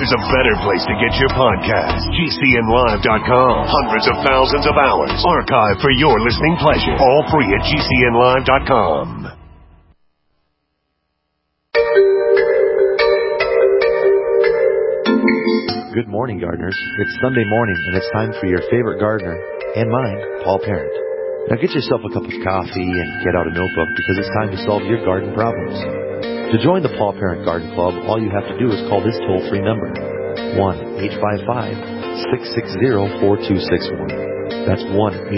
there's a better place to get your podcast. GCNlive.com. Hundreds of thousands of hours archived for your listening pleasure. All free at GCNlive.com. Good morning, gardeners. It's Sunday morning, and it's time for your favorite gardener, and mine, Paul Parent. Now get yourself a cup of coffee and get out a notebook, because it's time to solve your garden problems. To join the Paul Parent Garden Club, all you have to do is call this toll-free number, 1-855-660-4261. That's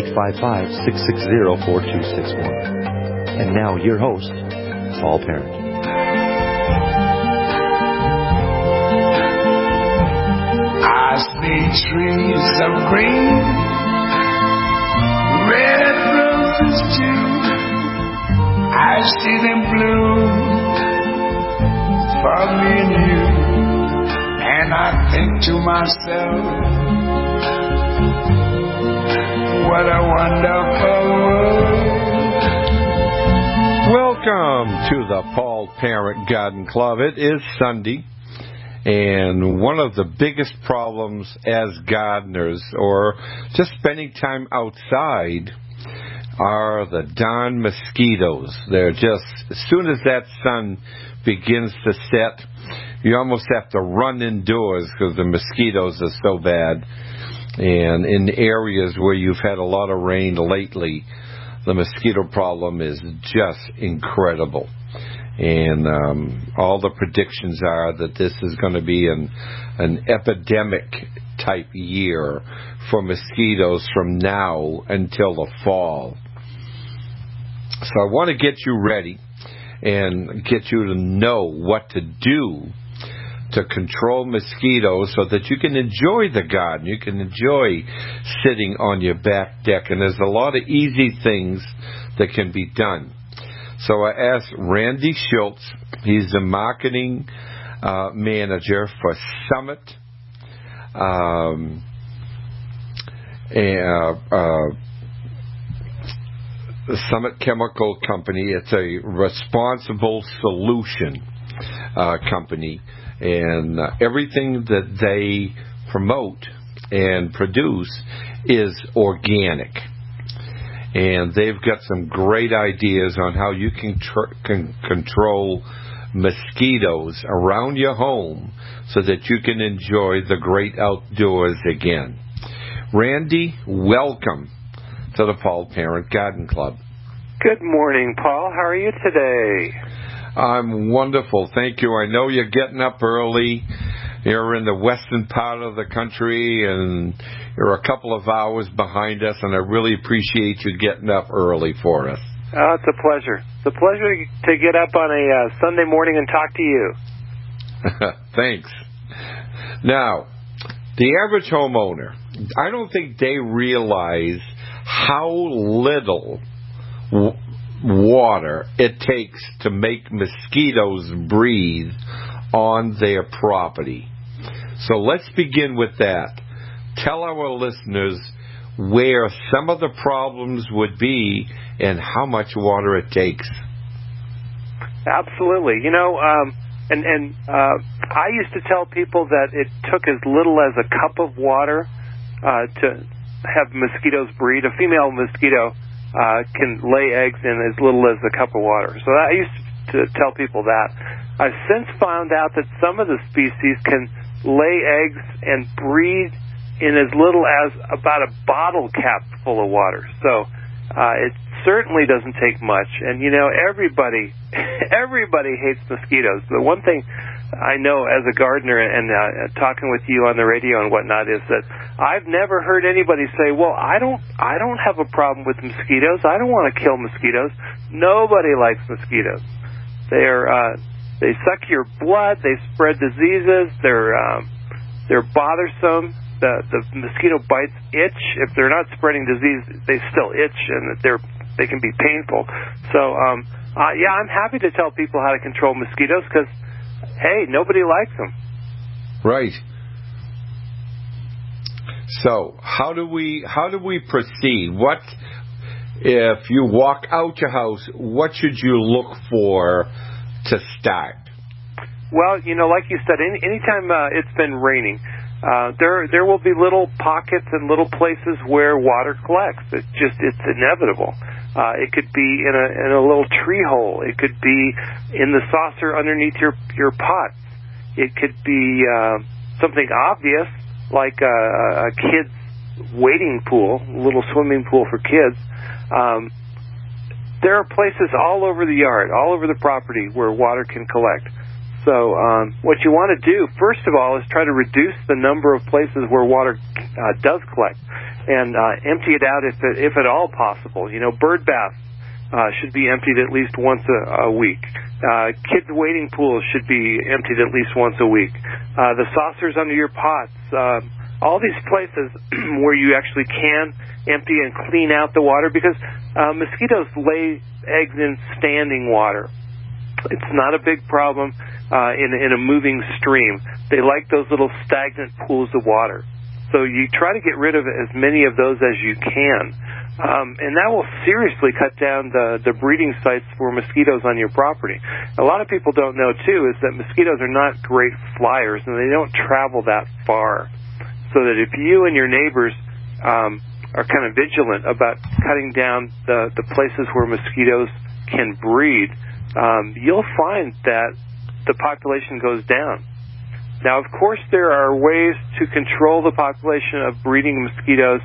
1-855-660-4261. And now, your host, Paul Parent. I see trees of green, red roses too. I see them bloom for me and you. And I think to myself, what a wonderful world. Welcome to the Paul Parent Garden Club. It is Sunday. And one of the biggest problems as gardeners, or just spending time outside, are the darn mosquitoes. They're just, as soon as that sun begins to set, you almost have to run indoors because the mosquitoes are so bad. And in areas where you've had a lot of rain lately, the mosquito problem is just incredible. And all the predictions are that this is going to be an epidemic-type year for mosquitoes from now until the fall. So I want to get you ready and get you to know what to do to control mosquitoes so that you can enjoy the garden. You can enjoy sitting on your back deck. And there's a lot of easy things that can be done. So I asked Randy Schultz, he's the marketing manager for Summit Summit Chemical Company. It's a responsible solution company, and everything that they promote and produce is organic. And they've got some great ideas on how you can control mosquitoes around your home so that you can enjoy the great outdoors again. Randy, welcome to the Paul Parent Garden Club. Good morning, Paul. How are you today? I'm wonderful, thank you. I know you're getting up early. You're in the western part of the country, and you're a couple of hours behind us, and I really appreciate you getting up early for us. Oh, it's a pleasure. It's a pleasure to get up on a Sunday morning and talk to you. Thanks. Now, the average homeowner, I don't think they realize how little water it takes to make mosquitoes breathe on their property. So let's begin with that. Tell our listeners where some of the problems would be and how much water it takes. Absolutely. You know, I used to tell people that it took as little as a cup of water to have mosquitoes breed. A female mosquito can lay eggs in as little as a cup of water. So I used to tell people that. I've since found out that some of the species can lay eggs and breed in as little as about a bottle cap full of water. So it certainly doesn't take much. And, you know, everybody hates mosquitoes. The one thing I know as a gardener and talking with you on the radio and whatnot is that I've never heard anybody say, well, I don't have a problem with mosquitoes. I don't want to kill mosquitoes. Nobody likes mosquitoes. They suck your blood. They spread diseases. They're bothersome. The mosquito bites itch. If they're not spreading disease, they still itch, and they can be painful. So, yeah, I'm happy to tell people how to control mosquitoes because, hey, nobody likes them. Right. So, how do we proceed? What if you walk out your house? What should you look for to start? Well, like you said, anytime it's been raining, there will be little pockets and little places where water collects. It's inevitable. It could be in a little tree hole. It could be in the saucer underneath your pots. It could be something obvious like a kid's wading pool, a little swimming pool for kids. There are places all over the yard, all over the property where water can collect. So what you want to do, first of all, is try to reduce the number of places where water does collect and empty it out if at all possible. Bird baths should be emptied at least once a week. Kids' wading pools should be emptied at least once a week. The saucers under your pots, all these places where you actually can empty and clean out the water, because mosquitoes lay eggs in standing water. It's not a big problem in a moving stream. They like those little stagnant pools of water. So you try to get rid of as many of those as you can. And that will seriously cut down the breeding sites for mosquitoes on your property. A lot of people don't know, too, is that mosquitoes are not great flyers, and they don't travel that far. So that if you and your neighbors are kind of vigilant about cutting down the places where mosquitoes can breed, you'll find that the population goes down. Now, of course, there are ways to control the population of breeding mosquitoes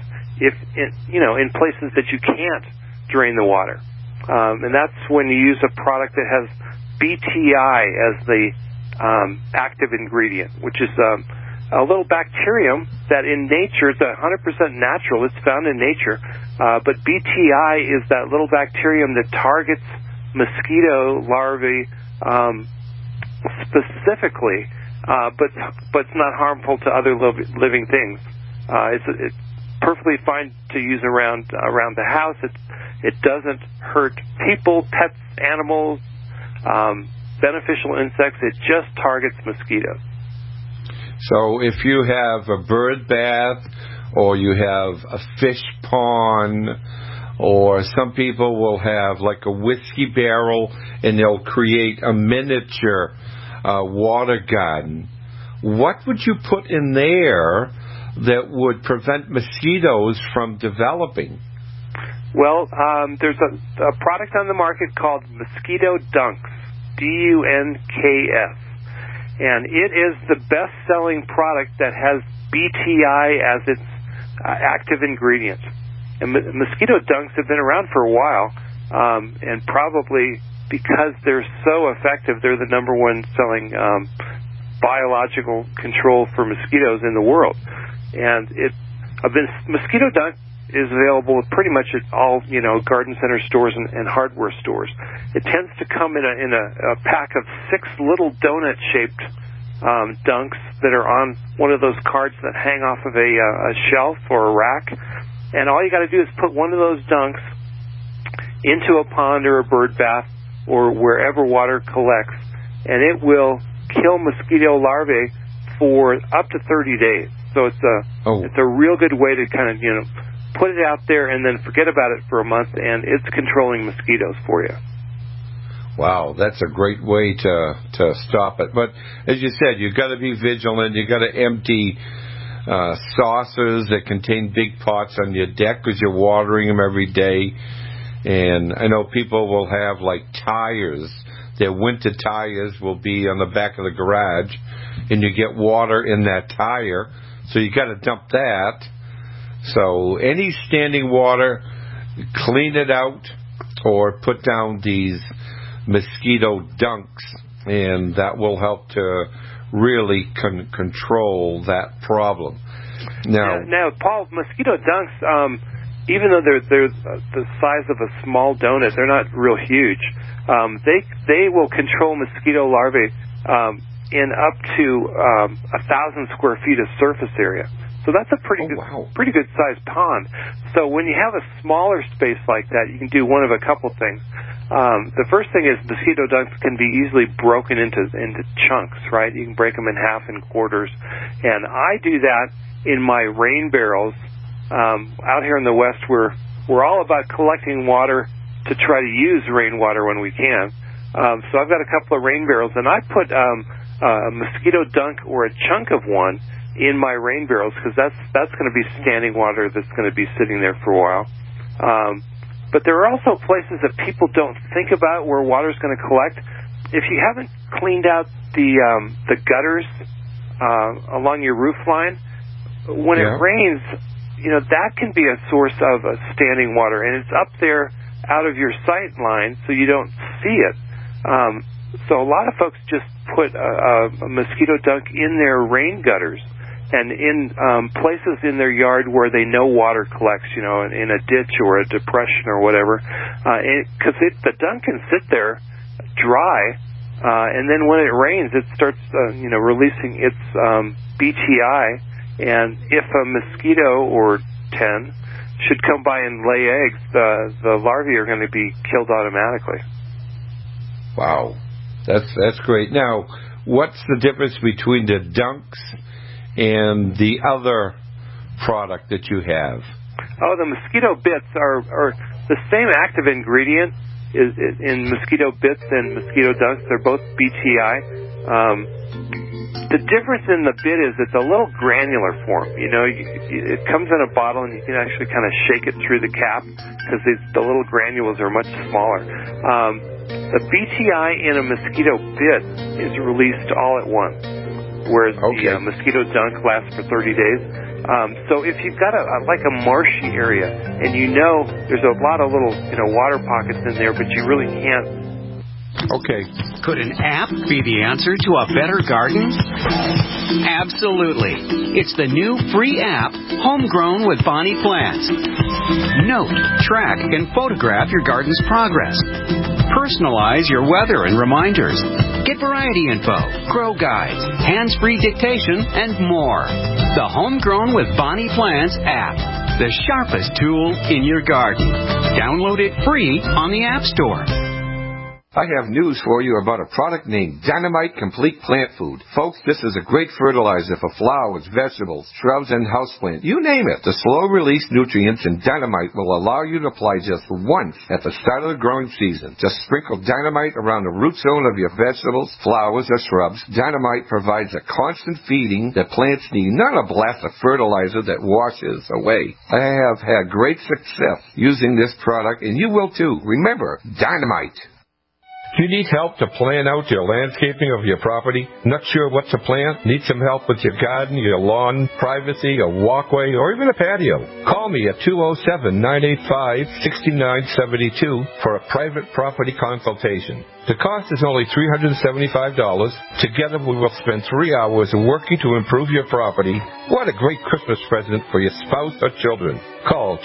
in places that you can't drain the water. And that's when you use a product that has BTI as the active ingredient, which is a little bacterium that in nature, it's 100% natural. It's found in nature. But BTI is that little bacterium that targets mosquito larvae specifically, but it's not harmful to other living things. It's perfectly fine to use around the house. It doesn't hurt people, pets, animals, beneficial insects. It just targets mosquitoes. So if you have a bird bath, or you have a fish pond, or some people will have like a whiskey barrel and they'll create a miniature water garden, what would you put in there that would prevent mosquitoes from developing? Well, there's a product on the market called Mosquito Dunks, DUNKS. And it is the best-selling product that has BTI as its active ingredient. And mosquito dunks have been around for a while, and probably because they're so effective, they're the number one selling biological control for mosquitoes in the world. And mosquito dunk is available pretty much at all, garden center stores and hardware stores. It tends to come in a pack of 6 little donut-shaped dunks that are on one of those cards that hang off of a shelf or a rack. And all you got to do is put one of those dunks into a pond or a bird bath or wherever water collects, and it will kill mosquito larvae for up to 30 days. So it's a real good way to kind of, put it out there and then forget about it for a month, and it's controlling mosquitoes for you. Wow, that's a great way to stop it. But as you said, you've got to be vigilant. You've got to empty saucers that contain big pots on your deck because you're watering them every day. And I know people will have like tires. Their winter tires will be on the back of the garage, and you get water in that tire, so you got to dump that. So any standing water, clean it out or put down these mosquito dunks, and that will help to really control that problem. Now, Paul, mosquito dunks, even though they're the size of a small donut, they're not real huge. They will control mosquito larvae in up to 1,000 square feet of surface area. So that's a pretty good sized pond. So when you have a smaller space like that, you can do one of a couple things. The first thing is mosquito dunks can be easily broken into chunks, right? You can break them in half and quarters. And I do that in my rain barrels. Out here in the West, we're all about collecting water to try to use rainwater when we can. So I've got a couple of rain barrels, and I put a mosquito dunk or a chunk of one in my rain barrels, because that's going to be standing water that's going to be sitting there for a while. But there are also places that people don't think about where water's going to collect. If you haven't cleaned out the gutters along your roof line, when it rains, that can be a source of standing water, and it's up there out of your sight line, so you don't see it. So a lot of folks just put a mosquito dunk in their rain gutters and in places in their yard where they know water collects, in a ditch or a depression or whatever, because the dunk can sit there dry, and then when it rains, it starts, releasing its BTI, and if a mosquito or 10 should come by and lay eggs, the larvae are going to be killed automatically. Wow, that's great. Now, what's the difference between the dunks and the other product that you have? Oh, the mosquito bits are the same active ingredient is in mosquito bits and mosquito dunks. They're both BTI. The difference in the bit is it's a little granular form. It comes in a bottle, and you can actually kind of shake it through the cap because the little granules are much smaller. The BTI in a mosquito bit is released all at once, whereas the mosquito dunk lasts for 30 days. So if you've got a marshy area, and there's a lot of little water pockets in there, but you really can't. Okay. Could an app be the answer to a better garden? Absolutely. It's the new free app, Homegrown with Bonnie Plants. Note, track, and photograph your garden's progress. Personalize your weather and reminders. Get variety info, grow guides, hands-free dictation, and more. The Homegrown with Bonnie Plants app. The sharpest tool in your garden. Download it free on the App Store. I have news for you about a product named Dynamite Complete Plant Food. Folks, this is a great fertilizer for flowers, vegetables, shrubs, and houseplants. You name it. The slow-release nutrients in Dynamite will allow you to apply just once at the start of the growing season. Just sprinkle Dynamite around the root zone of your vegetables, flowers, or shrubs. Dynamite provides a constant feeding that plants need, not a blast of fertilizer that washes away. I have had great success using this product, and you will too. Remember, Dynamite. Do you need help to plan out your landscaping of your property? Not sure what to plant? Need some help with your garden, your lawn, privacy, a walkway, or even a patio? Call me at 207-985-6972 for a private property consultation. The cost is only $375. Together we will spend 3 hours working to improve your property. What a great Christmas present for your spouse or children. Call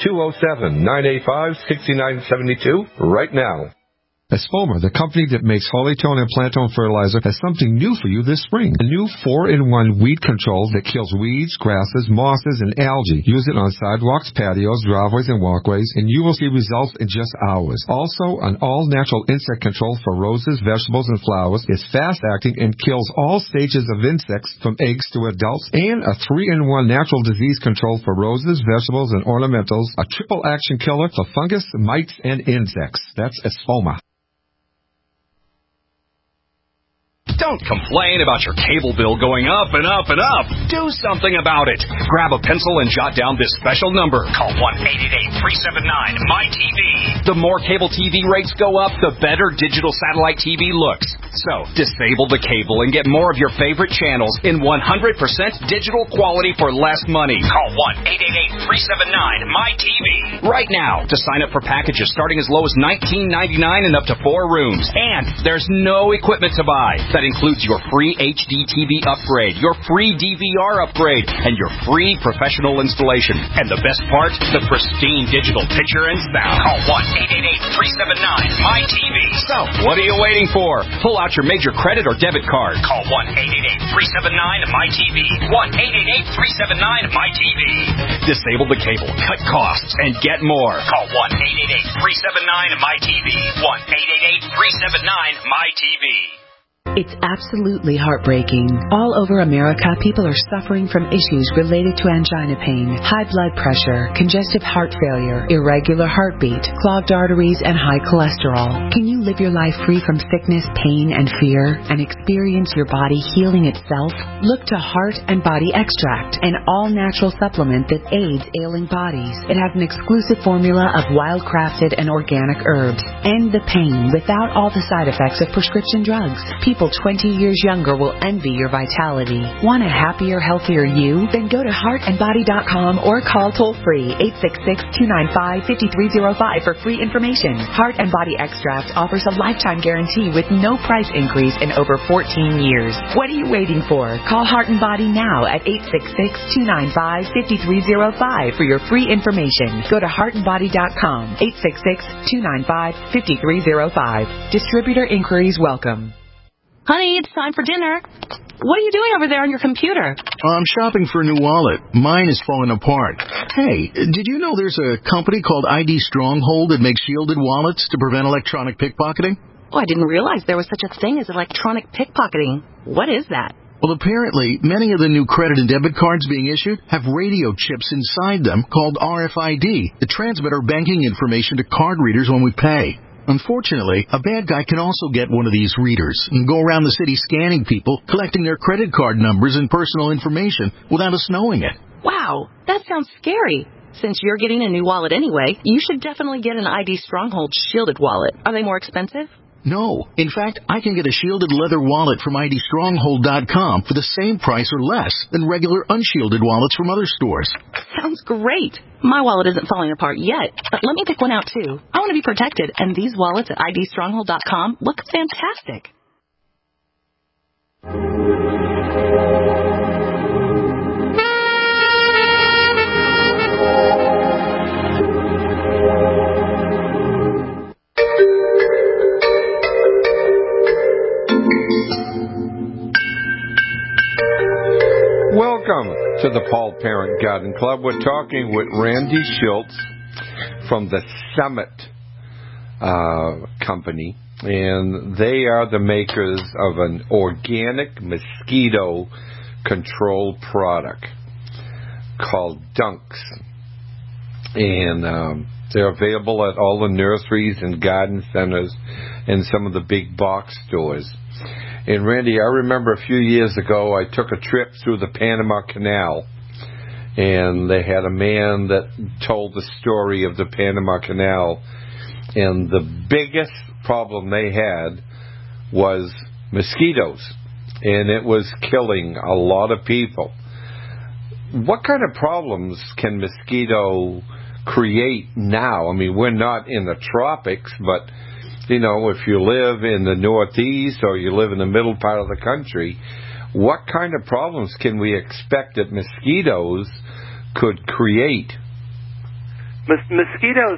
207-985-6972 right now. Espoma, the company that makes Holytone and Plantone fertilizer, has something new for you this spring. A new 4-in-1 weed control that kills weeds, grasses, mosses, and algae. Use it on sidewalks, patios, driveways, and walkways, and you will see results in just hours. Also, an all-natural insect control for roses, vegetables, and flowers is fast-acting and kills all stages of insects from eggs to adults. And a 3-in-1 natural disease control for roses, vegetables, and ornamentals. A triple-action killer for fungus, mites, and insects. That's Espoma. Don't complain about your cable bill going up and up and up. Do something about it. Grab a pencil and jot down this special number. Call 1-888-379-MY-TV. The more cable TV rates go up, the better digital satellite TV looks. So, disable the cable and get more of your favorite channels in 100% digital quality for less money. Call 1-888-379-MY-TV right now to sign up for packages starting as low as $19.99 and up to 4 rooms. And there's no equipment to buy. That includes your free HD TV upgrade, your free DVR upgrade, and your free professional installation. And the best part, the pristine digital picture and sound. Call 1-888-379-MY-TV. So, what are you waiting for? Pull out your major credit or debit card. Call 1-888-379-MY-TV. 1-888-379-MY-TV. Disable the cable, cut costs, and get more. Call 1-888-379-MY-TV. 1-888-379-MY-TV. It's absolutely heartbreaking. All over America, people are suffering from issues related to angina pain, high blood pressure, congestive heart failure, irregular heartbeat, clogged arteries, and high cholesterol. Can you live your life free from sickness, pain, and fear, and experience your body healing itself? Look to Heart and Body Extract, an all-natural supplement that aids ailing bodies. It has an exclusive formula of wild-crafted and organic herbs. End the pain without all the side effects of prescription drugs. People 20 years younger will envy your vitality. Want a happier, healthier you? Then go to heartandbody.com or call toll-free 866-295-5305 for free information. Heart and Body Extract offers a lifetime guarantee with no price increase in over 14 years. What are you waiting for? Call Heart and Body now at 866-295-5305 for your free information. Go to heartandbody.com, 866-295-5305. Distributor inquiries welcome. Honey, it's time for dinner. What are you doing over there on your computer? I'm shopping for a new wallet. Mine is falling apart. Hey, did you know there's a company called ID Stronghold that makes shielded wallets to prevent electronic pickpocketing? Oh, I didn't realize there was such a thing as electronic pickpocketing. What is that? Well, apparently, many of the new credit and debit cards being issued have radio chips inside them called RFID that transmit our banking information to card readers when we pay. Unfortunately, a bad guy can also get one of these readers and go around the city scanning people, collecting their credit card numbers and personal information without us knowing it. Wow, that sounds scary. Since you're getting a new wallet anyway, you should definitely get an ID Stronghold shielded wallet. Are they more expensive? No. In fact, I can get a shielded leather wallet from IDStronghold.com for the same price or less than regular unshielded wallets from other stores. Sounds great. My wallet isn't falling apart yet, but let me pick one out too. I want to be protected, and these wallets at IDStronghold.com look fantastic. Welcome to the Paul Parent Garden Club. We're talking with Randy Schultz from the Summit Company, and they are the makers of an organic mosquito control product called Dunks. And they're available at all the nurseries and garden centers and some of the big box stores. And Randy, I remember a few years ago I took a trip through the Panama Canal, and they had a man that told the story of the Panama Canal, and the biggest problem they had was mosquitoes, and it was killing a lot of people. What kind of problems can mosquito create now? I mean, we're not in the tropics, but you know, if you live in the Northeast or you live in the middle part of the country, what kind of problems can we expect that mosquitoes could create? Mosquitoes,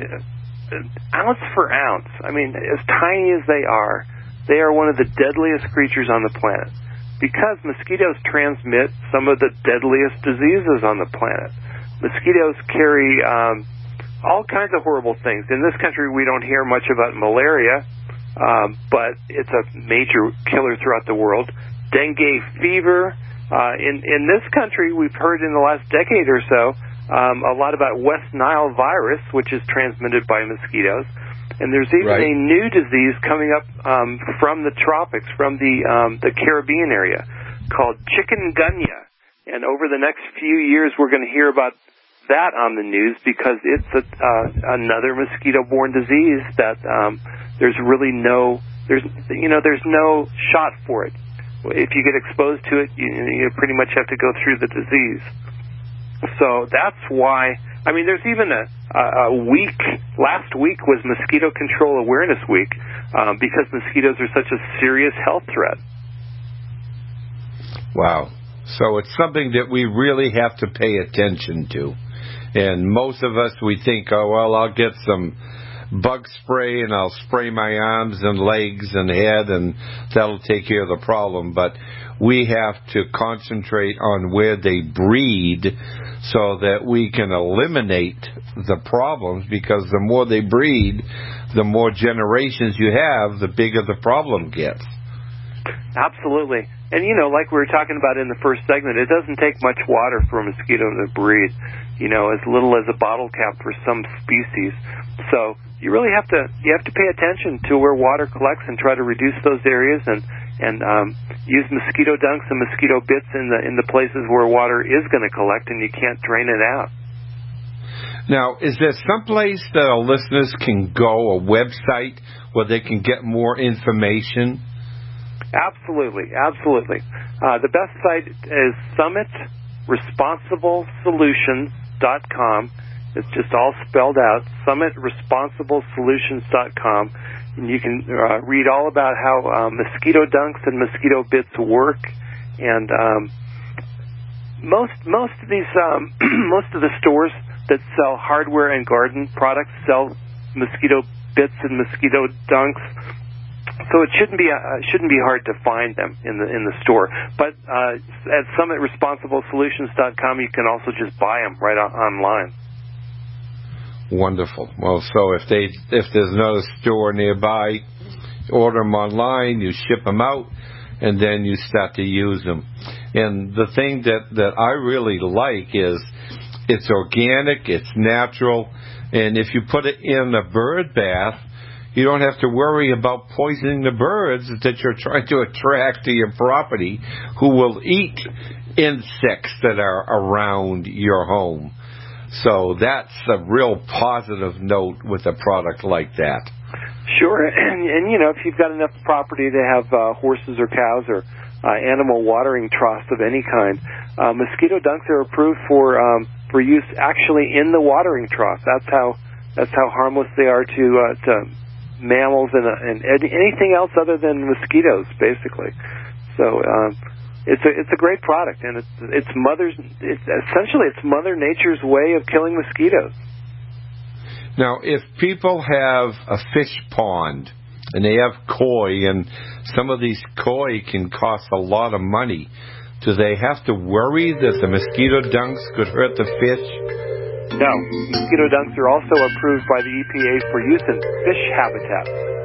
ounce for ounce, I mean, as tiny as they are one of the deadliest creatures on the planet, because mosquitoes transmit some of the deadliest diseases on the planet. Mosquitoes carry all kinds of horrible things. In this country, we don't hear much about malaria, but it's a major killer throughout the world. Dengue fever. In this country, we've heard in the last decade or so a lot about West Nile virus, which is transmitted by mosquitoes. And there's even a new disease coming up from the tropics, from the Caribbean area, called chikungunya. And over the next few years, we're going to hear about that on the news, because it's another mosquito-borne disease that there's no shot for it. If you get exposed to it, you pretty much have to go through the disease. So that's why, I mean, there's even a week, last week was Mosquito Control Awareness Week, because mosquitoes are such a serious health threat. Wow. So it's something that we really have to pay attention to. And most of us, we think, oh, well, I'll get some bug spray and I'll spray my arms and legs and head and that'll take care of the problem. But we have to concentrate on where they breed so that we can eliminate the problems, because the more they breed, the more generations you have, the bigger the problem gets. Absolutely. And, like we were talking about in the first segment, it doesn't take much water for a mosquito to breed, as little as a bottle cap for some species. So you really have to pay attention to where water collects and try to reduce those areas and use mosquito dunks and mosquito bits in the places where water is going to collect and you can't drain it out. Now, is there some place that our listeners can go, a website, where they can get more information? Absolutely. The best site is SummitResponsibleSolutions.com. It's just all spelled out, SummitResponsibleSolutions.com. And you can read all about how mosquito dunks and mosquito bits work. And most of these most of the stores that sell hardware and garden products sell mosquito bits and mosquito dunks. So it shouldn't be hard to find them in the store. But at SummitResponsibleSolutions.com, you can also just buy them right online. Wonderful. Well, so if there's another store nearby, order them online, you ship them out, and then you start to use them. And the thing that I really like is it's organic, it's natural, and if you put it in a bird bath, you don't have to worry about poisoning the birds that you're trying to attract to your property who will eat insects that are around your home. So that's a real positive note with a product like that. Sure, and if you've got enough property to have horses or cows or animal watering troughs of any kind, mosquito dunks are approved for use actually in the watering trough. That's how harmless they are to mammals and anything else other than mosquitoes, basically. So it's a great product, and it's Mother Nature's way of killing mosquitoes. Now, if people have a fish pond and they have koi, and some of these koi can cost a lot of money, do they have to worry that the mosquito dunks could hurt the fish? No. Mosquito dunks are also approved by the EPA for use in fish habitats.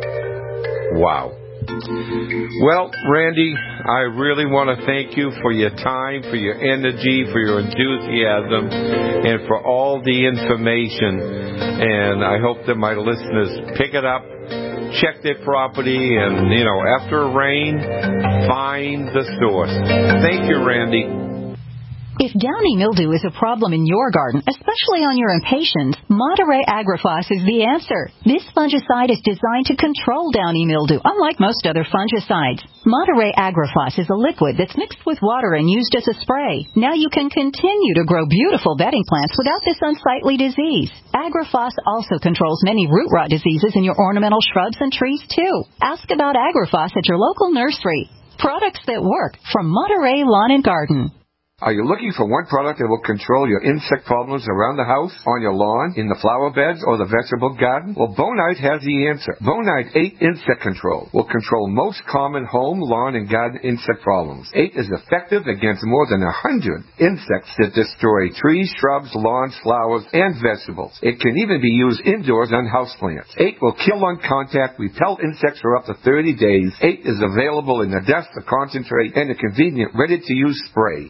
Wow. Well, Randy, I really want to thank you for your time, for your energy, for your enthusiasm, and for all the information. And I hope that my listeners pick it up, check their property, and, after a rain, find the source. Thank you, Randy. If downy mildew is a problem in your garden, especially on your impatiens, Monterey Agrifos is the answer. This fungicide is designed to control downy mildew, unlike most other fungicides. Monterey Agrifos is a liquid that's mixed with water and used as a spray. Now you can continue to grow beautiful bedding plants without this unsightly disease. Agrifos also controls many root rot diseases in your ornamental shrubs and trees, too. Ask about Agrifos at your local nursery. Products that work from Monterey Lawn and Garden. Are you looking for one product that will control your insect problems around the house, on your lawn, in the flower beds, or the vegetable garden? Well, Bonite has the answer. Bonite 8 Insect Control will control most common home, lawn, and garden insect problems. 8 is effective against more than 100 insects that destroy trees, shrubs, lawns, flowers, and vegetables. It can even be used indoors on houseplants. 8 will kill on contact, repel insects for up to 30 days. 8 is available in a dust, a concentrate, and a convenient, ready-to-use spray.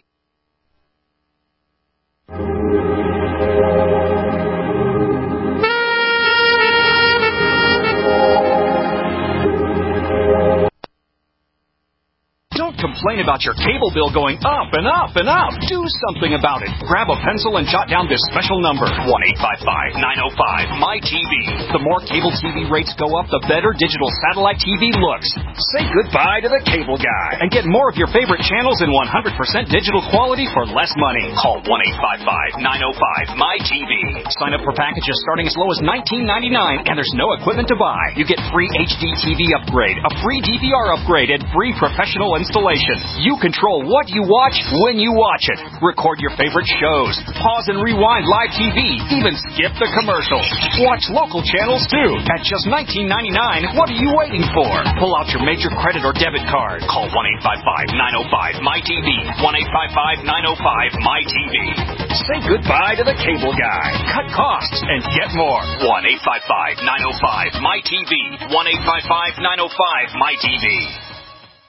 Don't complain about your cable bill going up and up and up. Do something about it. Grab a pencil and jot down this special number, 1-855-905-MY-TV. The more cable TV rates go up, the better digital satellite TV looks. Say goodbye to the cable guy and get more of your favorite channels in 100% digital quality for less money. Call 1-855-905-MY-TV. Sign up for packages starting as low as $19.99, and there's no equipment to buy. You get free HD TV upgrade, a free DVR upgrade, and free professional installation. You control what you watch when you watch it. Record your favorite shows. Pause and rewind live TV. Even skip the commercials. Watch local channels too. At just $19.99, what are you waiting for? Pull out your major credit or debit card. Call 1-855-905-MY-TV. 1-855-905-MY-TV. Say goodbye to the cable guy. Cut costs and get more. 1-855-905-MY-TV. 1-855-905-MY-TV.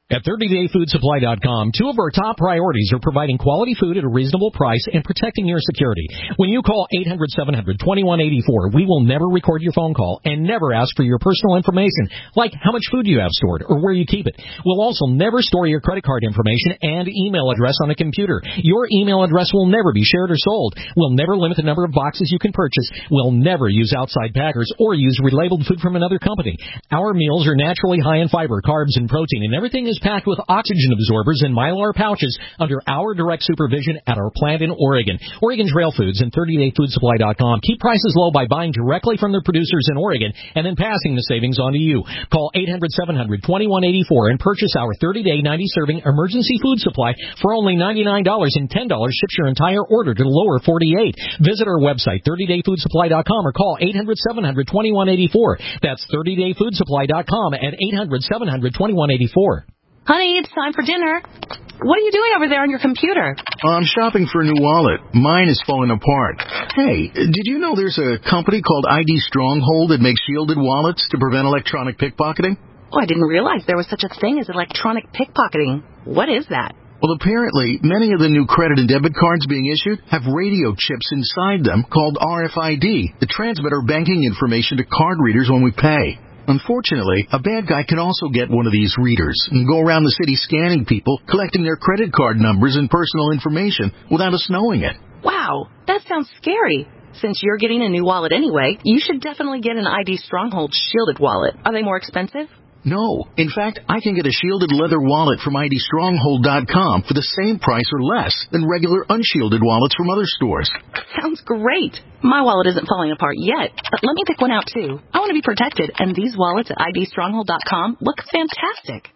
At 30dayfoodsupply.com, two of our top priorities are providing quality food at a reasonable price and protecting your security. When you call 800-700-2184, we will never record your phone call and never ask for your personal information, like how much food you have stored or where you keep it. We'll also never store your credit card information and email address on a computer. Your email address will never be shared or sold. We'll never limit the number of boxes you can purchase. We'll never use outside packers or use relabeled food from another company. Our meals are naturally high in fiber, carbs, and protein, and everything is packed with oxygen absorbers and Mylar pouches under our direct supervision at our plant in Oregon. Oregon Trail Foods and 30dayfoodsupply.com keep prices low by buying directly from their producers in Oregon and then passing the savings on to you. Call 800-700-2184 and purchase our 30-day 90-serving emergency food supply for only $99, and $10 ships your entire order to the lower 48. Visit our website, 30dayfoodsupply.com, or call 800-700-2184. That's 30dayfoodsupply.com at 800-700-2184. Honey, it's time for dinner. What are you doing over there on your computer? I'm shopping for a new wallet. Mine is falling apart. Hey, did you know there's a company called ID Stronghold that makes shielded wallets to prevent electronic pickpocketing? Oh, I didn't realize there was such a thing as electronic pickpocketing. What is that? Well, apparently, many of the new credit and debit cards being issued have radio chips inside them called RFID that transmit our banking information to card readers when we pay. Unfortunately, a bad guy can also get one of these readers and go around the city scanning people, collecting their credit card numbers and personal information without us knowing it. Wow, that sounds scary. Since you're getting a new wallet anyway, you should definitely get an ID Stronghold shielded wallet. Are they more expensive? No. In fact, I can get a shielded leather wallet from IDStronghold.com for the same price or less than regular unshielded wallets from other stores. Sounds great. My wallet isn't falling apart yet, but let me pick one out too. I want to be protected, and these wallets at IDStronghold.com look fantastic.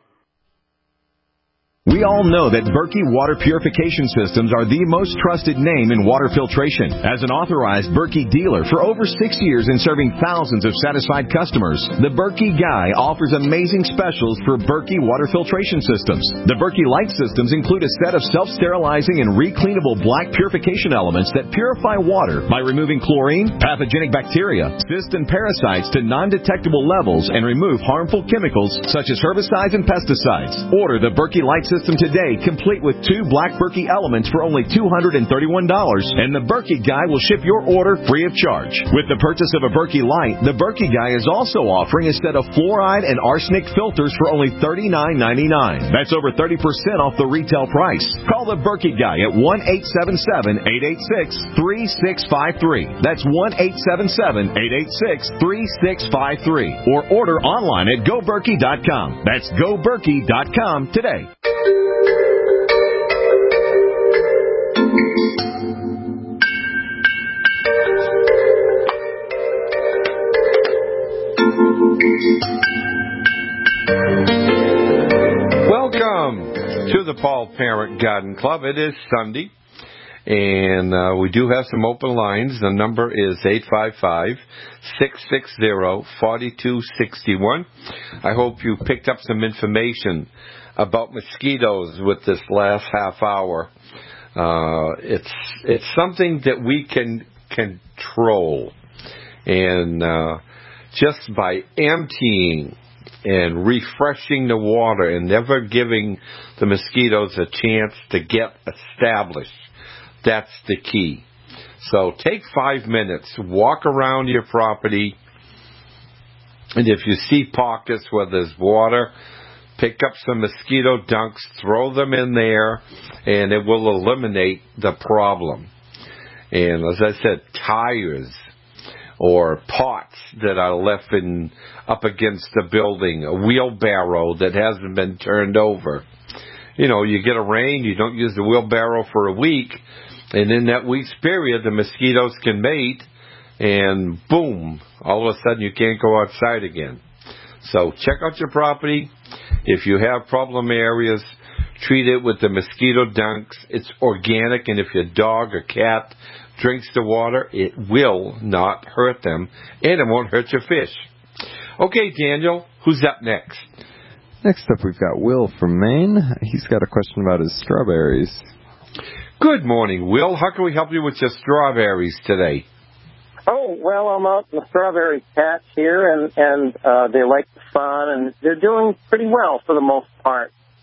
We all know that Berkey Water Purification Systems are the most trusted name in water filtration. As an authorized Berkey dealer for over 6 years and serving thousands of satisfied customers, the Berkey Guy offers amazing specials for Berkey Water Filtration Systems. The Berkey Light Systems include a set of self-sterilizing and recleanable black purification elements that purify water by removing chlorine, pathogenic bacteria, cysts, and parasites to non-detectable levels and remove harmful chemicals such as herbicides and pesticides. Order the Berkey Light System today, complete with 2 black Berkey elements for only $231, and the Berkey Guy will ship your order free of charge. With the purchase of a Berkey Light, the Berkey Guy is also offering a set of fluoride and arsenic filters for only $39.99. That's over 30% off the retail price. Call the Berkey Guy at 1-877-886-3653. That's 1-877-886-3653. Or order online at GoBerkey.com. That's GoBerkey.com today. Welcome to the Paul Parent Garden Club. It is Sunday, and we do have some open lines. The number is 855-660-4261. I hope you picked up some information about mosquitoes with this last half hour. It's something that we can control, and just by emptying and refreshing the water and never giving the mosquitoes a chance to get established, that's the key. So take 5 minutes, walk around your property, and if you see pockets where there's water, pick up some mosquito dunks, throw them in there, and it will eliminate the problem. And as I said, tires or pots that are left up against the building, a wheelbarrow that hasn't been turned over. You know, you get a rain, you don't use the wheelbarrow for a week, and in that week's period, the mosquitoes can mate, and boom, all of a sudden you can't go outside again. So check out your property. If you have problem areas, treat it with the mosquito dunks. It's organic, and if your dog or cat drinks the water, it will not hurt them, and it won't hurt your fish. Okay, Daniel, who's up next? Next up, we've got Will from Maine. He's got a question about his strawberries. Good morning, Will. How can we help you with your strawberries today? Oh, well, I'm out in the strawberry patch here, and they like the sun, and they're doing pretty well for the most part.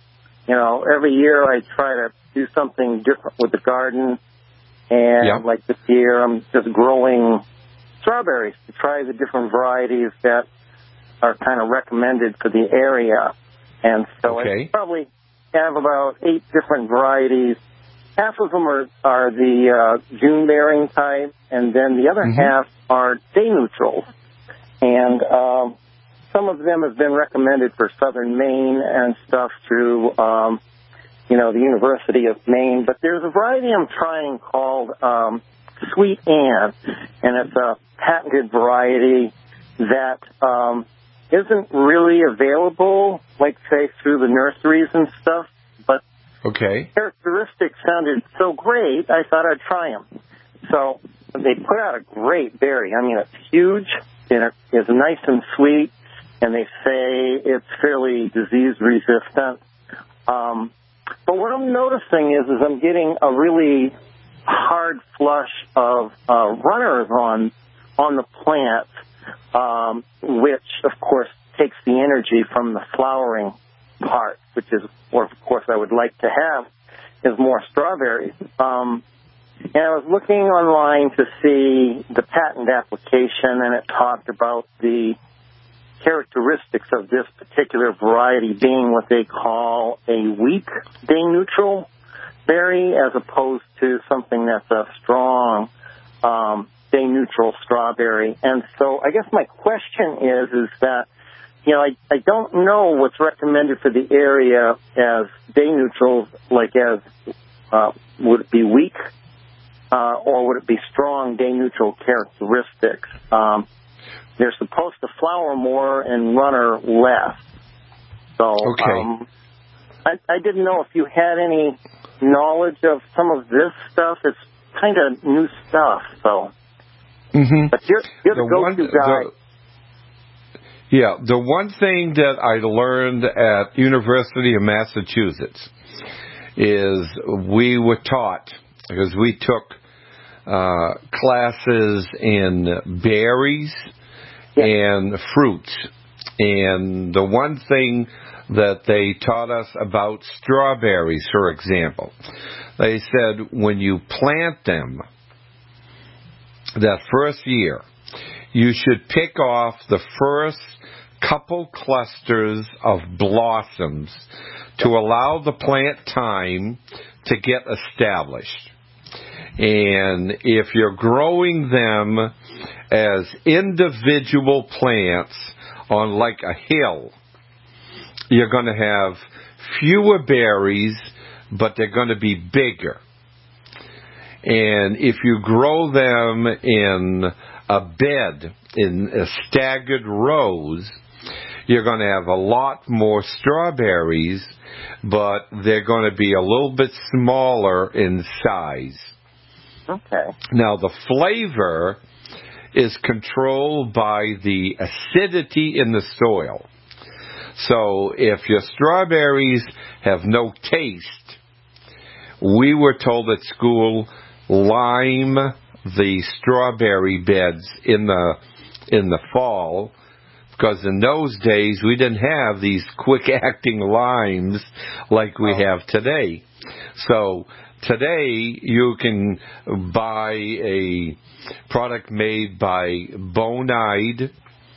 every year I try to do something different with the garden. And like this year, I'm just growing strawberries to try the different varieties that are kind of recommended for the area. And so I probably have about 8 different varieties. Half of them are the June-bearing type, and then the other half are day neutrals. And some of them have been recommended for southern Maine and stuff through, the University of Maine. But there's a variety I'm trying called Sweet Ann, and it's a patented variety that isn't really available, like, say, through the nurseries and stuff. But characteristics sounded so great, I thought I'd try them. So they put out a great berry. I mean, it's huge, and it's nice and sweet, and they say it's fairly disease-resistant. But what I'm noticing is I'm getting a really hard flush of runners on the plant, which, of course, takes the energy from the flowering part, which is, or of course, I would like to have, is more strawberries. And I was looking online to see the patent application, and it talked about the characteristics of this particular variety being what they call a weak day neutral berry, as opposed to something that's a strong day neutral strawberry. And so I guess my question is that, I don't know what's recommended for the area as day neutrals, like as would it be weak or would it be strong day neutral characteristics? They're supposed to flower more and runner less. So I didn't know if you had any knowledge of some of this stuff. It's kind of new stuff. So, but you're the go-to guy. The one thing that I learned at University of Massachusetts is we were taught, because we took classes in berries and fruits. And the one thing that they taught us about strawberries, for example, they said when you plant them that first year, you should pick off the first couple clusters of blossoms to allow the plant time to get established. And if you're growing them as individual plants on like a hill, you're going to have fewer berries, but they're going to be bigger. And if you grow them in a bed, in staggered rows, you're going to have a lot more strawberries, but they're going to be a little bit smaller in size. Now, the flavor is controlled by the acidity in the soil. So if your strawberries have no taste, we were told at school, lime the strawberry beds in the fall, because in those days we didn't have these quick-acting limes like we have today. So today you can buy a product made by Bonide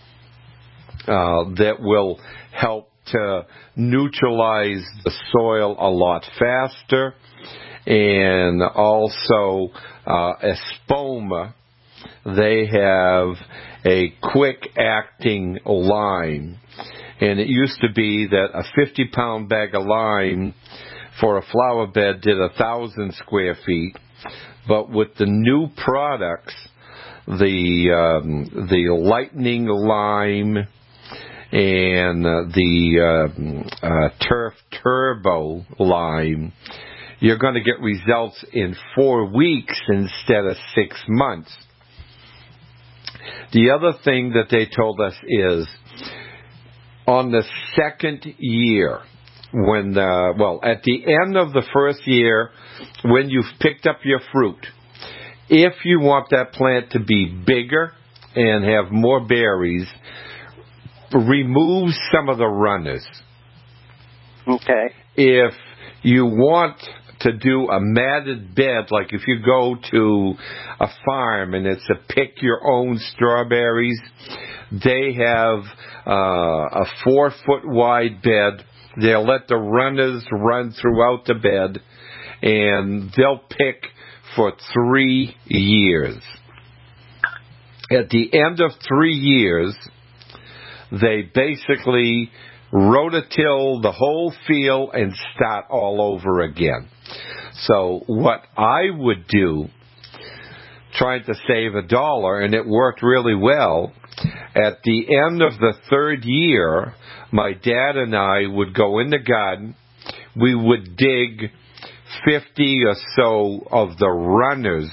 that will help to neutralize the soil a lot faster, and also Espoma, they have a quick-acting lime. And it used to be that a 50-pound bag of lime for a flower bed did 1,000 square feet. But with the new products, the lightning lime and the Turf Turbo lime, you're going to get results in 4 weeks instead of 6 months. The other thing that they told us is on the second year, when at the end of the first year, when you've picked up your fruit, if you want that plant to be bigger and have more berries, remove some of the runners. if you want to do a matted bed, like if you go to a farm and it's a pick your own strawberries, they have a 4-foot wide bed. They'll let the runners run throughout the bed, and they'll pick for 3 years. At the end of 3 years, they basically rototill the whole field and start all over again. So what I would do, trying to save $1, and it worked really well, at the end of the 3rd year, my dad and I would go in the garden. We would dig 50 or so of the runners,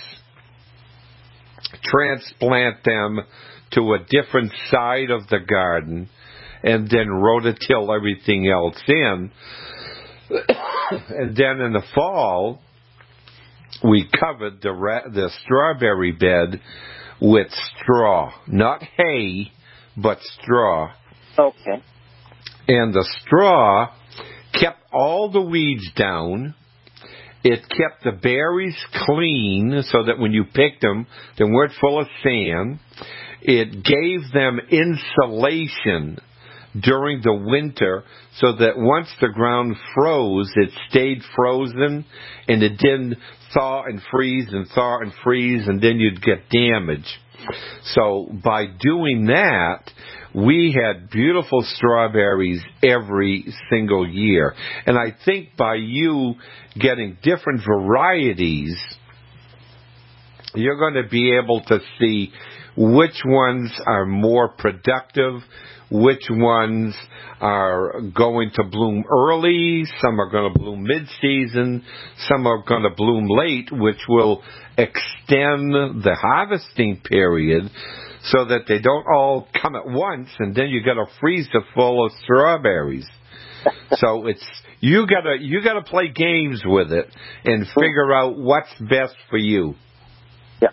transplant them to a different side of the garden, and then rototill everything else in. And then in the fall, we covered the strawberry bed with straw. Not hay, but straw. Okay. And the straw kept all the weeds down. It kept the berries clean so that when you picked them, they weren't full of sand. It gave them insulation during the winter so that once the ground froze, it stayed frozen and it didn't thaw and freeze, and then you'd get damage. So by doing that, we had beautiful strawberries every single year. And I think by you getting different varieties, you're going to be able to see which ones are more productive, which ones are going to bloom early, some are going to bloom mid-season, some are going to bloom late, which will extend the harvesting period so that they don't all come at once, and then you got a freezer full of strawberries. So it's you gotta play games with it and figure out what's best for you. Yeah.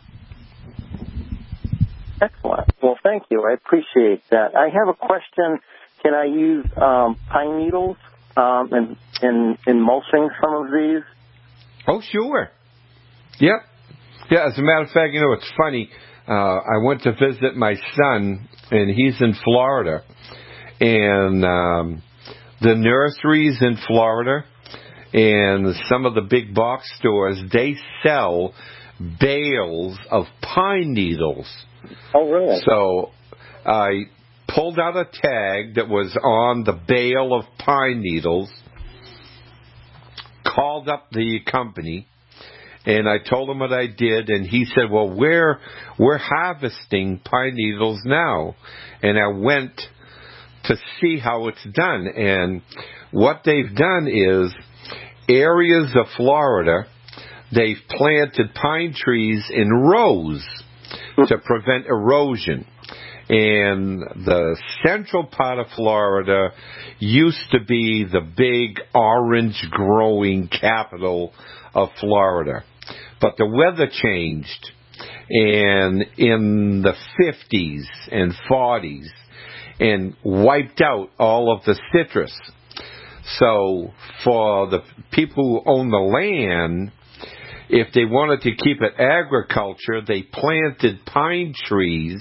Excellent. Well, thank you. I appreciate that. I have a question. Can I use pine needles in mulching some of these? Oh, sure. Yep. Yeah, as a matter of fact, it's funny. I went to visit my son, and he's in Florida. And the nurseries in Florida and some of the big box stores, they sell bales of pine needles. Oh, really? So I pulled out a tag that was on the bale of pine needles, called up the company, and I told him what I did, and he said, well, we're harvesting pine needles now. And I went to see how it's done. And what they've done is areas of Florida, they've planted pine trees in rows to prevent erosion. And the central part of Florida used to be the big orange growing capital of Florida. But the weather changed, and in the 50s and 40s, and wiped out all of the citrus. So for the people who own the land, if they wanted to keep it agriculture, they planted pine trees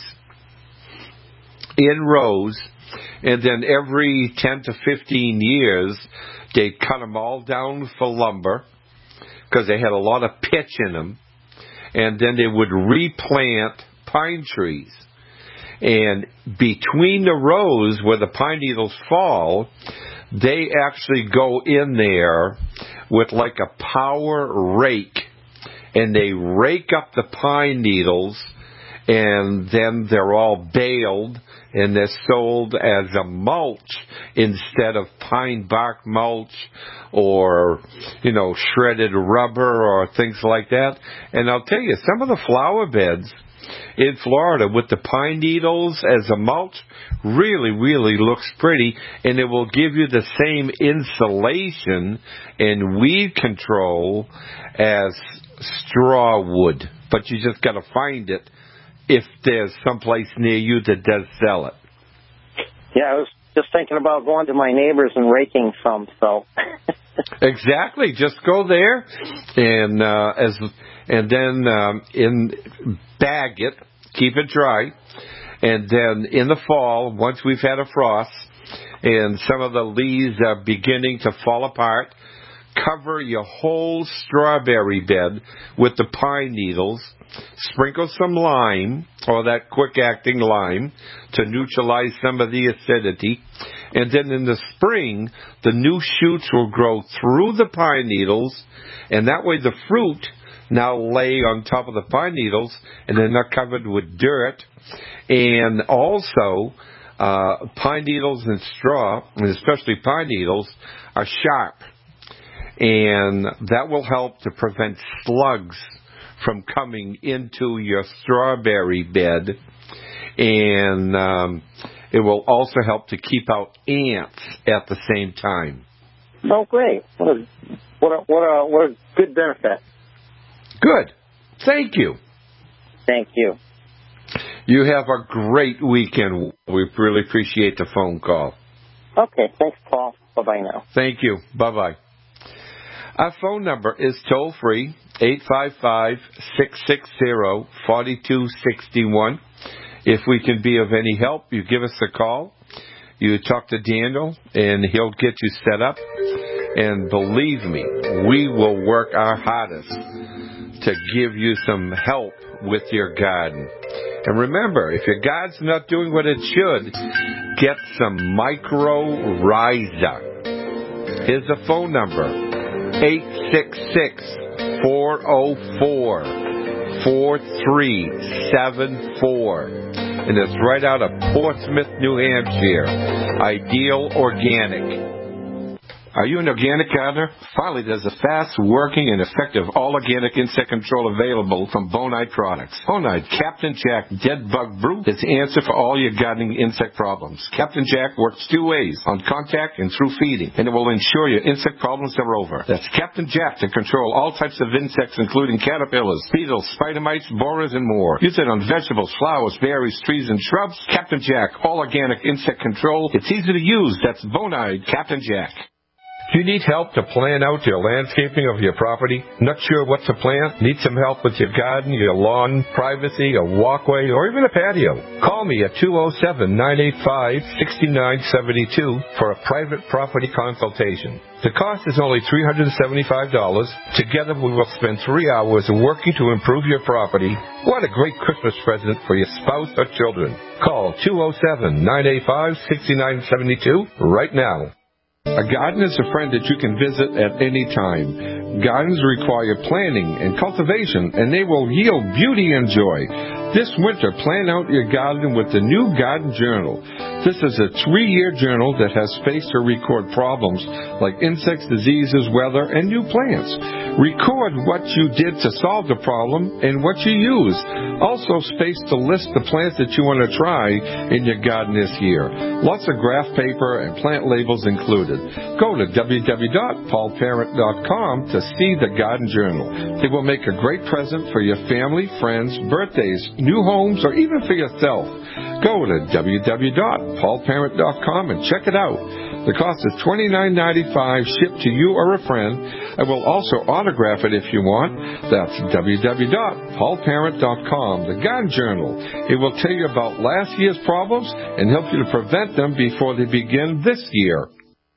in rows, and then every 10 to 15 years, they'd cut them all down for lumber, because they had a lot of pitch in them, and then they would replant pine trees. And between the rows where the pine needles fall, they actually go in there with like a power rake, and they rake up the pine needles, and then they're all baled, and they're sold as a mulch instead of pine bark mulch or, shredded rubber or things like that. And I'll tell you, some of the flower beds in Florida with the pine needles as a mulch really, really looks pretty, and it will give you the same insulation and weed control as straw would. But you just got to find it if there's someplace near you that does sell it. Yeah, I was just thinking about going to my neighbors and raking some. So exactly, just go there and then bag it, keep it dry, and then in the fall, once we've had a frost and some of the leaves are beginning to fall apart, cover your whole strawberry bed with the pine needles. Sprinkle some lime, or that quick-acting lime, to neutralize some of the acidity. And then in the spring, the new shoots will grow through the pine needles, and that way the fruit now lay on top of the pine needles, and they're not covered with dirt. And also, pine needles and straw, and especially pine needles, are sharp. And that will help to prevent slugs from coming into your strawberry bed, and it will also help to keep out ants at the same time. Oh, great! What a good benefit. Good. Thank you. Thank you. You have a great weekend. We really appreciate the phone call. Okay. Thanks, Paul. Bye-bye now. Thank you. Bye-bye. Our phone number is toll-free, 855-660-4261. If we can be of any help, you give us a call. You talk to Daniel, and he'll get you set up. And believe me, we will work our hardest to give you some help with your garden. And remember, if your garden's not doing what it should, get some Mycorrhiza. Here's the phone number. 866-404-4374. And it's right out of Portsmouth, New Hampshire. Ideal Organic. Are you an organic gardener? Finally, there's a fast-working and effective all-organic insect control available from Bonide Products. Bonide Captain Jack Dead Bug Brew is the answer for all your gardening insect problems. Captain Jack works two ways, on contact and through feeding, and it will ensure your insect problems are over. That's Captain Jack to control all types of insects, including caterpillars, beetles, spider mites, borers, and more. Use it on vegetables, flowers, berries, trees, and shrubs. Captain Jack, all-organic insect control. It's easy to use. That's Bonide Captain Jack. Do you need help to plan out your landscaping of your property? Not sure what to plant? Need some help with your garden, your lawn, privacy, a walkway, or even a patio? Call me at 207-985-6972 for a private property consultation. The cost is only $375. Together we will spend 3 hours working to improve your property. What a great Christmas present for your spouse or children. Call 207-985-6972 right now. A garden is a friend that you can visit at any time. Gardens require planning and cultivation, and they will yield beauty and joy. This winter, plan out your garden with the new Garden Journal. This is a 3-year journal that has space to record problems like insects, diseases, weather, and new plants. Record what you did to solve the problem and what you used. Also space to list the plants that you want to try in your garden this year. Lots of graph paper and plant labels included. Go to www.paulparent.com to see the Garden Journal. It will make a great present for your family, friends, birthdays, new homes, or even for yourself. Go to www.paulparent.com and check it out. The cost is $29.95 shipped to you or a friend. I will also autograph it if you want. That's www.paulparent.com, the Garden Journal. It will tell you about last year's problems and help you to prevent them before they begin this year.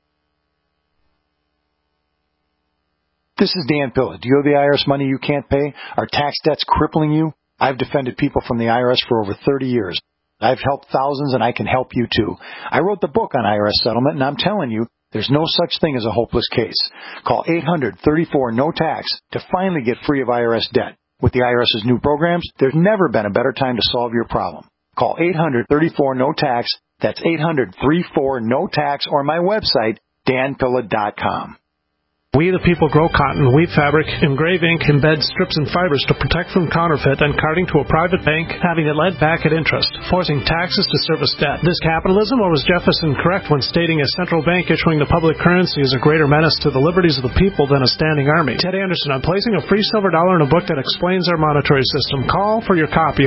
This is Dan Pilla. Do you owe the IRS money you can't pay? Are tax debts crippling you? I've defended people from the IRS for over 30 years. I've helped thousands, and I can help you too. I wrote the book on IRS settlement, and I'm telling you, there's no such thing as a hopeless case. Call 800-34-NO-TAX to finally get free of IRS debt. With the IRS's new programs, there's never been a better time to solve your problem. Call 800-34-NO-TAX. That's 800-34-NO-TAX, or my website, danpilla.com. We the people grow cotton, weave fabric, engrave ink, embed strips and fibers to protect from counterfeit and carting to a private bank, having it led back at interest, forcing taxes to service debt. This capitalism, or was Jefferson correct when stating a central bank issuing the public currency is a greater menace to the liberties of the people than a standing army? Ted Anderson, I'm placing a free silver dollar in a book that explains our monetary system. Call for your copy,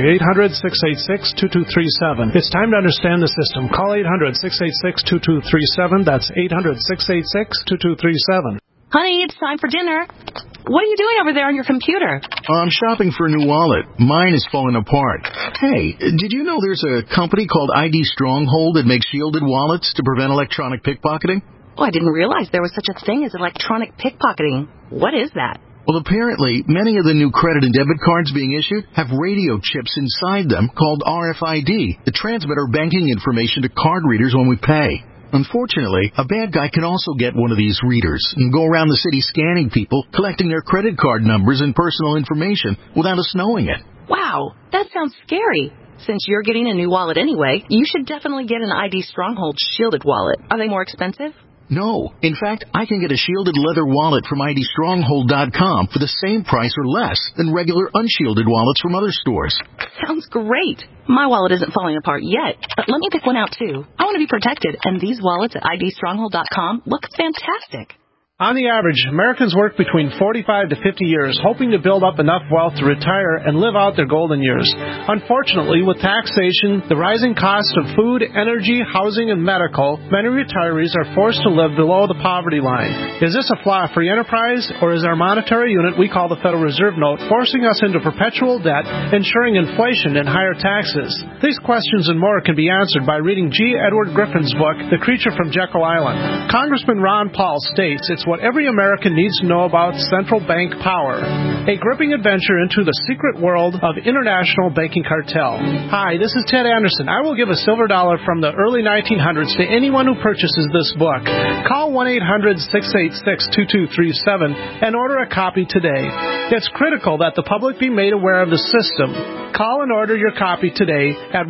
800-686-2237. It's time to understand the system. Call 800-686-2237. That's 800-686-2237. Honey, it's time for dinner. What are you doing over there on your computer? I'm shopping for a new wallet. Mine is falling apart. Hey, did you know there's a company called ID Stronghold that makes shielded wallets to prevent electronic pickpocketing? Oh, I didn't realize there was such a thing as electronic pickpocketing. What is that? Well, apparently, many of the new credit and debit cards being issued have radio chips inside them called RFID that transmit our banking information to card readers when we pay. Unfortunately, a bad guy can also get one of these readers and go around the city scanning people, collecting their credit card numbers and personal information without us knowing it. Wow, that sounds scary. Since you're getting a new wallet anyway, you should definitely get an ID Stronghold shielded wallet. Are they more expensive? No. In fact, I can get a shielded leather wallet from IDStronghold.com for the same price or less than regular unshielded wallets from other stores. Sounds great. My wallet isn't falling apart yet, but let me pick one out too. I want to be protected, and these wallets at IDStronghold.com look fantastic. On the average, Americans work between 45 to 50 years, hoping to build up enough wealth to retire and live out their golden years. Unfortunately, with taxation, the rising cost of food, energy, housing, and medical, many retirees are forced to live below the poverty line. Is this a flaw free enterprise, or is our monetary unit we call the Federal Reserve Note forcing us into perpetual debt, ensuring inflation and higher taxes? These questions and more can be answered by reading G. Edward Griffin's book, The Creature from Jekyll Island. Congressman Ron Paul states it's what every American needs to know about central bank power. A gripping adventure into the secret world of international banking cartel. Hi, this is Ted Anderson. I will give a silver dollar from the early 1900s to anyone who purchases this book. Call 1-800-686-2237 and order a copy today. It's critical that the public be made aware of the system. Call and order your copy today at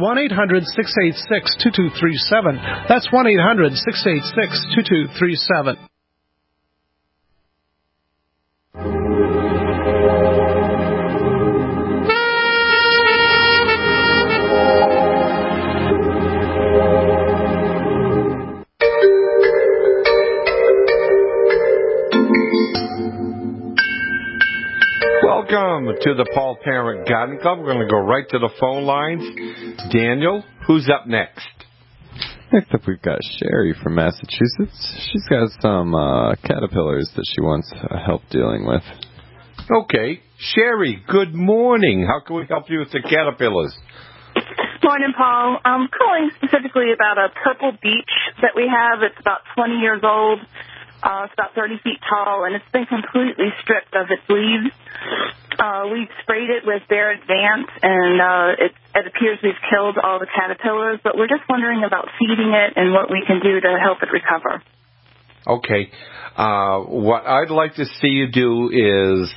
1-800-686-2237. That's 1-800-686-2237. Welcome to the Paul Parent Garden Club. We're going to go right to the phone lines. Daniel, who's up next? Next up, we've got Sherry from Massachusetts. She's got some caterpillars that she wants help dealing with. Okay. Sherry, good morning. How can we help you with the caterpillars? Morning, Paul. I'm calling specifically about a purple beech that we have. It's about 20 years old. It's about 30 feet tall, and it's been completely stripped of its leaves. We've sprayed it with Bear Advance, and it appears we've killed all the caterpillars, but we're just wondering about feeding it and what we can do to help it recover. Okay. What I'd like to see you do is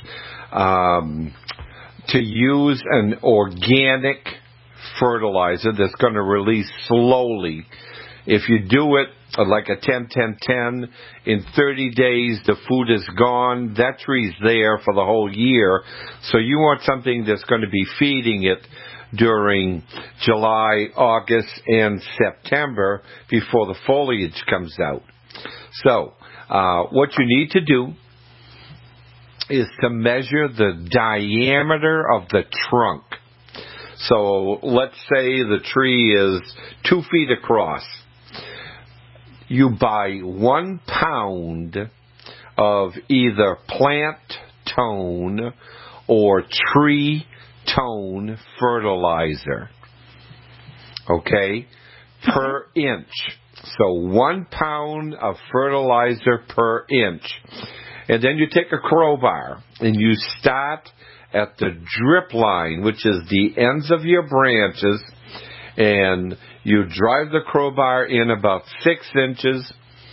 to use an organic fertilizer that's going to release slowly. If you do it like a 10-10-10, in 30 days the food is gone. That tree's there for the whole year. So you want something that's going to be feeding it during July, August, and September before the foliage comes out. So what you need to do is to measure the diameter of the trunk. So let's say the tree is 2 feet across. You buy 1 pound of either plant tone or tree tone fertilizer, okay, per inch. So 1 pound of fertilizer per inch. And then you take a crowbar and you start at the drip line, which is the ends of your branches, and you drive the crowbar in about 6 inches,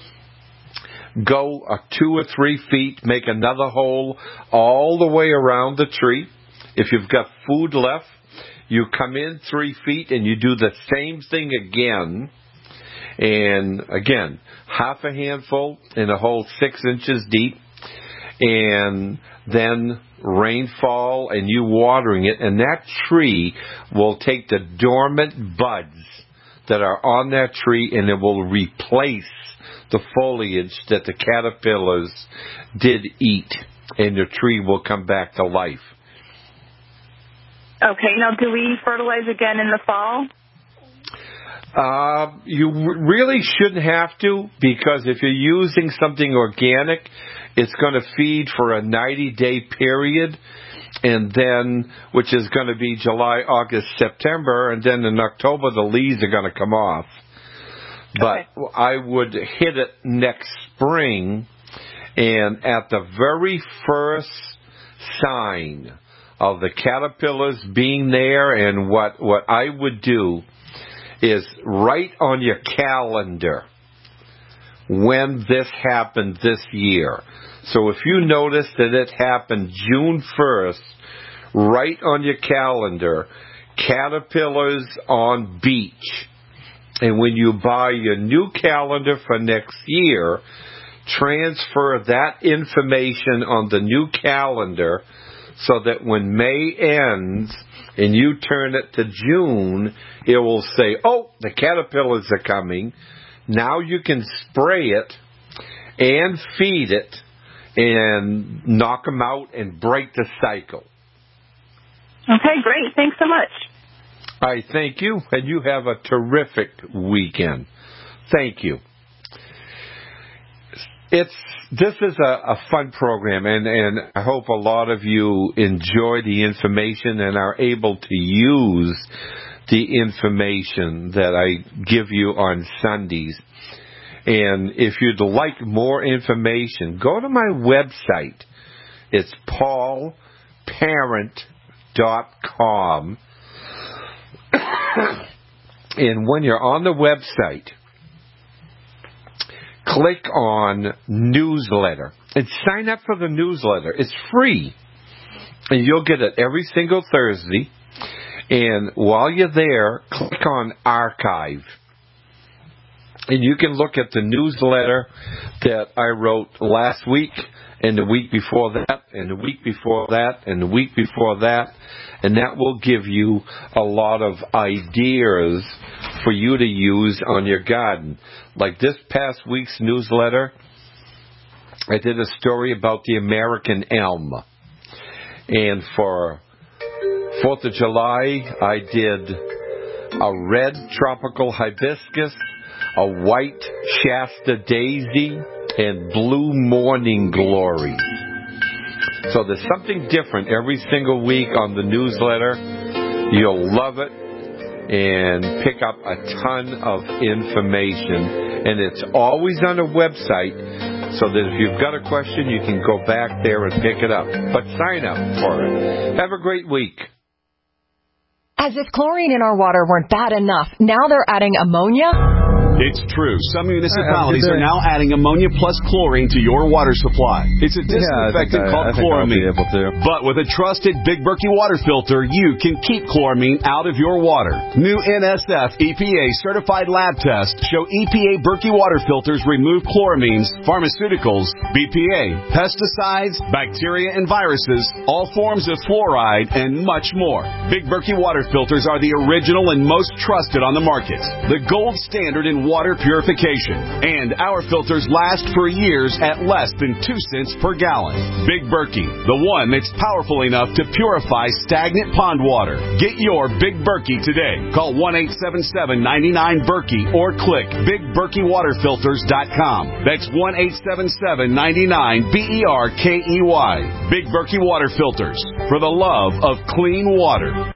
go 2 or 3 feet, make another hole all the way around the tree. If you've got food left, you come in 3 feet and you do the same thing again. And again, half a handful in a hole 6 inches deep. and then rainfall and you watering it, and that tree will take the dormant buds that are on that tree, and it will replace the foliage that the caterpillars did eat, and the tree will come back to life. Okay, now do we fertilize again in the fall? You really shouldn't have to, because if you're using something organic, it's going to feed for a 90-day period, and then, which is going to be July, August, September, and then in October the leaves are going to come off. But I would hit it next spring, and at the very first sign of the caterpillars being there, and what I would do is write on your calendar when this happened this year. So if you notice that it happened June 1st, write on your calendar, caterpillars on beach. And when you buy your new calendar for next year, transfer that information on the new calendar so that when May ends and you turn it to June, it will say, oh, the caterpillars are coming. Now you can spray it and feed it and knock them out and break the cycle. Okay, great. Thanks so much. I thank you, and you have a terrific weekend. Thank you. This is a fun program, and I hope a lot of you enjoy the information and are able to use the information that I give you on Sundays. And if you'd like more information, go to my website. It's paulparent.com. And when you're on the website, click on newsletter and sign up for the newsletter. It's free, and you'll get it every single Thursday. And while you're there, click on archive, and you can look at the newsletter that I wrote last week, and the week before that, and the week before that, and the week before that, and that will give you a lot of ideas for you to use on your garden. Like this past week's newsletter, I did a story about the American elm. And for 4th of July, I did a red tropical hibiscus, a white Shasta daisy, and blue morning glories. So there's something different every single week on the newsletter. You'll love it and pick up a ton of information. And it's always on the website, so that if you've got a question, you can go back there and pick it up. But sign up for it. Have a great week. As if chlorine in our water weren't bad enough, now they're adding ammonia? It's true. Some municipalities are now adding ammonia plus chlorine to your water supply. It's a disinfectant called chloramine. But with a trusted Big Berkey water filter, you can keep chloramine out of your water. New NSF EPA certified lab tests show EPA Berkey water filters remove chloramines, pharmaceuticals, BPA, pesticides, bacteria and viruses, all forms of fluoride, and much more. Big Berkey water filters are the original and most trusted on the market. The gold standard in water purification. And our filters last for years at less than 2 cents per gallon. Big Berkey, the one that's powerful enough to purify stagnant pond water. Get your Big Berkey today. Call 1-877-99-BERKEY or click BigBerkeyWaterFilters.com. That's 1-877-99-BERKEY. Big Berkey Water Filters, for the love of clean water.